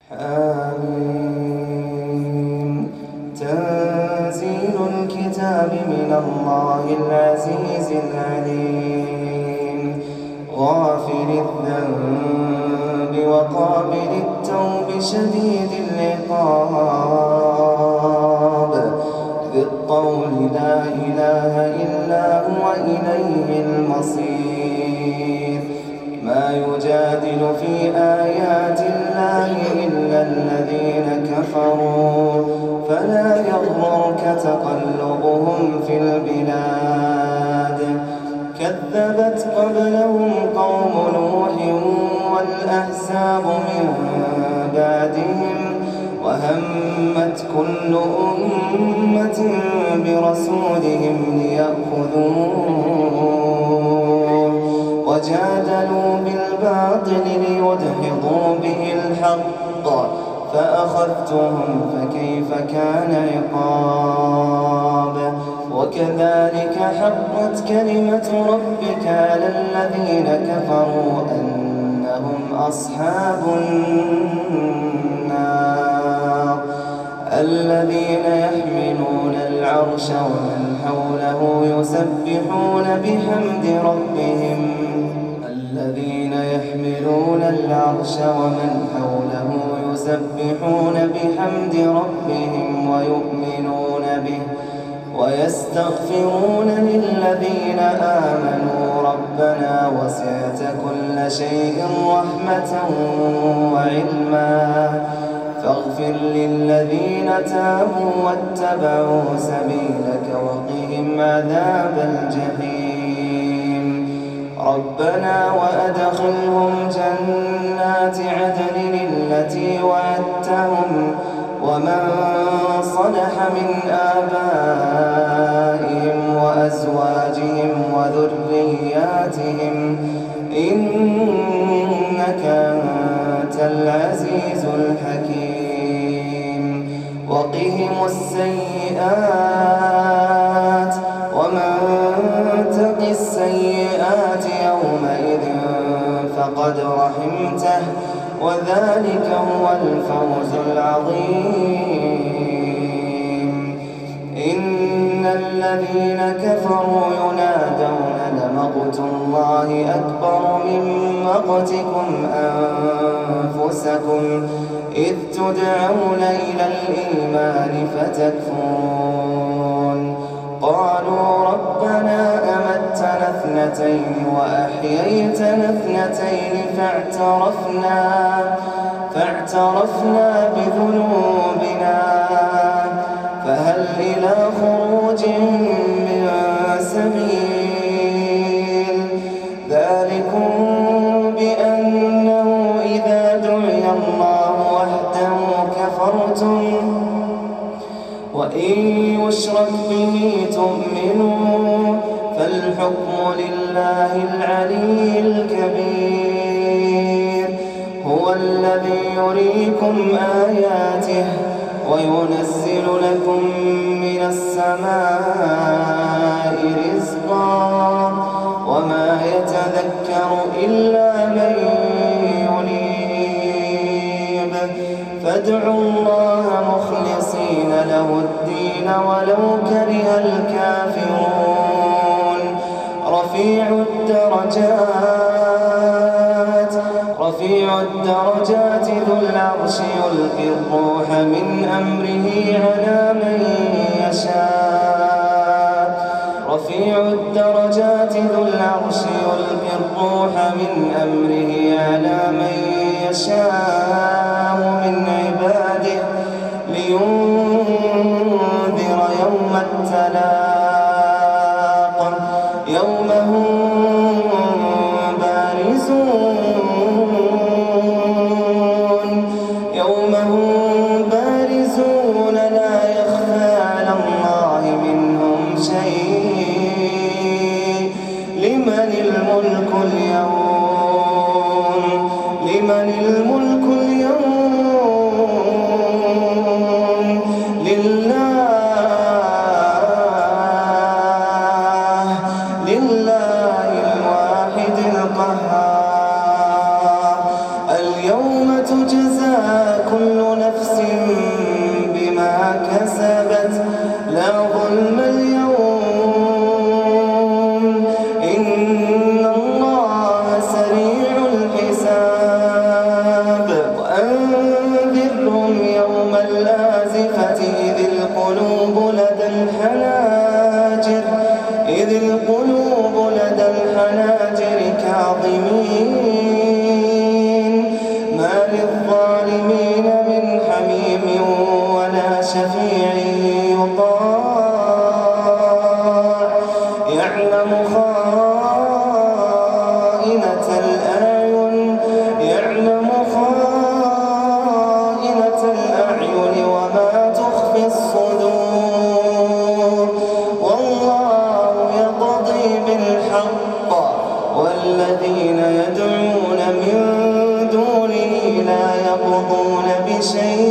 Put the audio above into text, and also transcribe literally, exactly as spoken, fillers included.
حميم. تنزيل الكتاب من الله العزيز العليم غافر الذنب وقابل التوب شديد العقاب ذي الطول لا إله إلا هو إليه المصير. ما يجادل في آيات الله إلا الذين كفروا فلا يغررك تقلبهم في البلاد. كذبت قبلهم قوم نوح والأحزاب من بعدهم وهمت كل أمة برسولهم ليأخذوه وجادلوا بالباطل ليدحضوا به الحق فأخذتهم فكيف كان عقاب. وكذلك حقت كلمة ربك على الذين كفروا أنهم أصحاب النار. الذين يحملون العرش ومن حوله يسبحون بحمد ربهم الذين يحملون العرش ومن حوله يسبحون بحمد ربهم ويؤمنون به ويستغفرون للذين آمنوا ربنا وسعت كل شيء رحمة وعلما فاغفر للذين تابوا واتبعوا سبيلك وقهم عذاب الجحيم. ربنا وأدخلهم جنات عدن التي وعدتهم ومن صلح من آبائهم وأزواجهم وذرياتهم إنك أنت العزيز الحكيم. وقهم السيئات ومن تق السيئات يومئذ فقد رحمته وذلك هو الفوز العظيم. إن الذين كفروا ينادون لمقت الله أكبر من مقتكم أنفسكم إذ تدعون إلى الإيمان فتكفرون. قالوا ربنا أمتنا اثنتين وأحييتنا اثنتين فاعترفنا فاعترفنا بذنوبنا فهل إلى خروج من سبيل. ذلكم بأنه إذا دعي الله وحده كفرتم وإن يشرك به تؤمنوا فالحكم لله العلي الكبير. هو الذي يريكم آياته وينزل لكم من السماء رزقا وما يتذكر إلا من ينيب. فادعوا الله مخلصين له الدين ولو كره الكافرون. رفيع الدرجات رفيع الدرجات ذو العرش يلقي الروح من أمره على من يشاء. رفيع الدرجات ذو العرش يلقي الروح من أمره على من يشاء من عباده لينذر يوم التلاق يوم هم بارزون يوم هم بارزون لا يخفى على الله منهم شيء. لمن الملك اليوم لمن الملك اليوم وأنذرهم يوم الآزفة إذ القلوب لدى الحناجر إذ القلوب لدى الحناجر كاظمين ما للظالمين من حميم ولا شفيع يطاع يعلم خائنة الأعين يعلم خائنة الأعين وما تخفي الصدور والله يقضي بالحق والذين يدعون من دونه لا يقضون بشيء